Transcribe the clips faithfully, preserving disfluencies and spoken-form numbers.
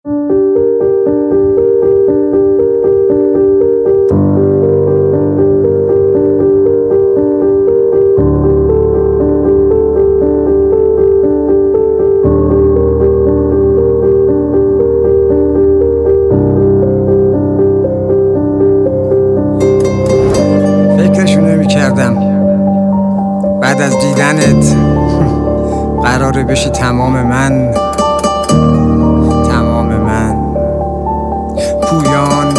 بعد از دیدنت قراره بشی تمام من، تمام من. پویان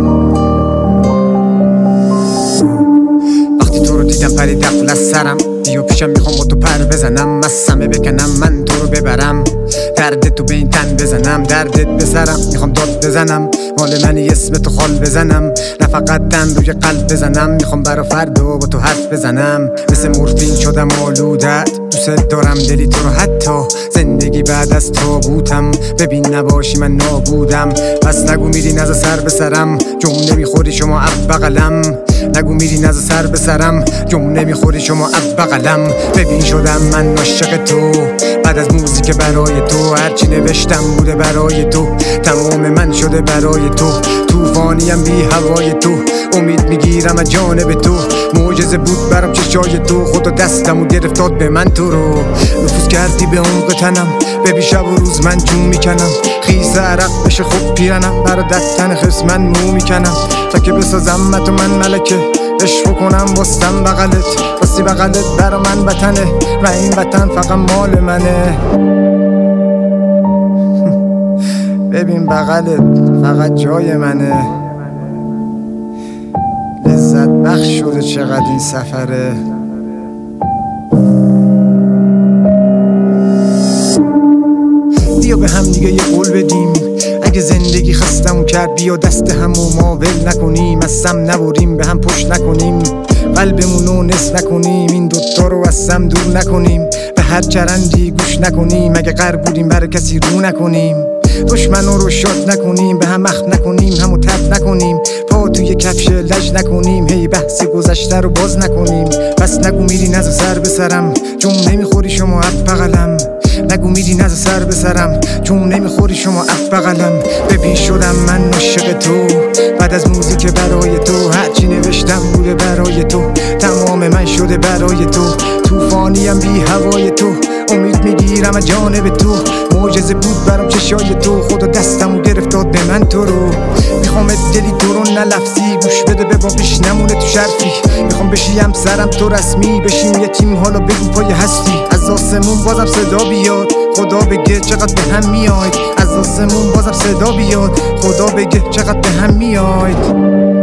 وقتی تو رو دیدم پرید دقل از سرم، بیا پیشم میخوام با تو پر بزنم، مستمه بکنم من تو رو ببرم، دردت تو به این تن بزنم، دردت بسرم میخوام داد بزنم، مال منی اسم تو خال بزنم، نه فقط تن روی قلب بزنم، میخوام برا فردا با تو حرف بزنم، مثل مورفین شدم آلودت، دوست دارم دلی تو رو حتی زندگی بعد از تابوتم، ببین نباشی من نابودم، پس نگو میری نزا سر بسرم، جمله میخوری شما اب بغلم، نگو میری نزا سر بسرم، جمله میخوری شما اب بغلم، ببین شدم من عاشق تو، بعد از موزیک برای تو، هرچی نوشتم بوده برای تو، تمام من شده برای تو، توفانیم بی هوای تو، امید میگیرم از جانب تو، معجزه بود برام چشای تو، خدا دستمو گرفت داد به من تو رو، نفوذ کردی به عمق تنم، ببین شب و روز من جون میکنم، خیس عرق بشه خوب پیرنم، برا دستن خرس من مو میکنم، تا که بسازم تو من ملکه، عشق کنم وستم بغلت، واسه بغلت برا من وطنه، و این وطن فقط مال منه، ببین بغلت فقط جای منه، لذت بخش شده چقدر این سفره. بیا به هم دیگه یه قول بدیم، اگه زندگی خستمون کرد بیا دست همو ما ول نکنیم، از سم نبریم به هم پشت نکنیم، قلبمونو نصف نکنیم، این دوتا رو از سم دور نکنیم، به هر چرندی گوش نکنیم، اگه غر بودیم برای کسی رو نکنیم، دشمنو رو شاد نکنیم، به هم اخ نکنیم، همو تب نکنیم، پا توی کفش لج نکنیم، هی بحث گذشته رو باز نکنیم، پس نگو میری نزا سر بسرم، چون نمیخوری شما اب بغلم، نگو میری نزا سر بسرم، چون نمیخوری شما اب بغلم، ببین شدم من عاشق تو، بعد از موزیک برای تو، هرچی نوشتم بوده برای تو، تمام من شده برای تو، توفانیم بی هوای تو، امید میگیرم از جانب تو، معجزه بود برام چشای تو، خدا دستمو گرفت داد به من تو رو، میخوام دلی تو رو نه لفظی، گوش بده به باقیش نمونه تو شرفی، میخوام بشیم سرم تو رسمی، بشیم یه تیم حالا بگو پای هستی، از آسمون بازم صدا بیاد، خدا بگه چقدر به هم میاید، از آسمون بازم صدا بیاد، خدا بگه چقدر به هم میاید.